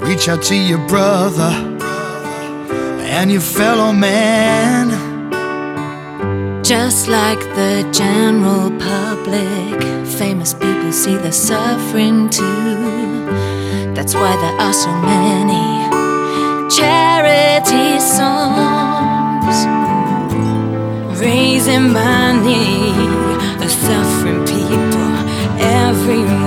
Reach out to your brother and your fellow man. Just like the general public, famous people see the suffering too. That's why there are so many charity songs raising money, suffering people every